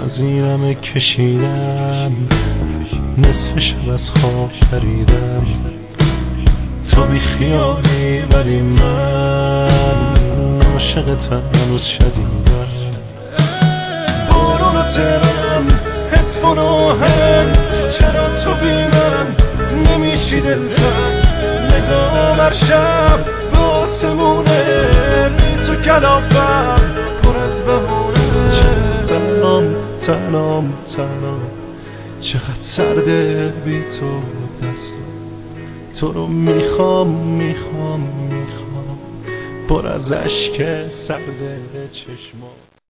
از اینمه کشیدم، نصف شب از خواب پریدم، تو بی خیالی ولی من عاشقتم هنوز شدیدم. بارون و دلم هدفون و هم، چرا تو بی من نمیشی دلتر؟ نگام هر شب به آسمونه، تو کلافم پر از بهونه. تنام چقدر سرده بی تو دستم، تو رو میخوام پر از اشک سرده چشمام.